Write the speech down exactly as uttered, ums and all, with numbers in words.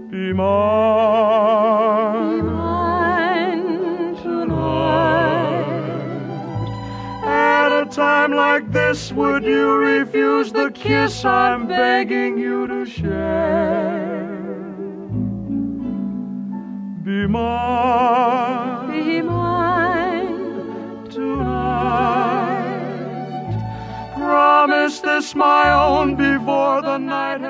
Be mine, be mine tonight. At a time like this, would you refuse the kiss I'm begging you to share? Be mine, be mine tonight. Promise this, my own, before the night has